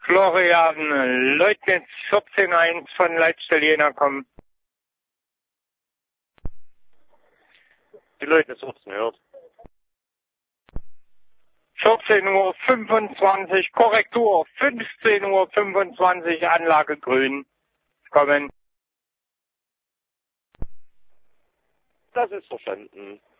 Florian, Leutnitz 14.1 von Leitstelle Jena kommen. Die Leutnitz 14 hört. 14:25 Uhr, Korrektur, 15:25 Uhr, Anlage grün. Kommen. Das ist verstanden.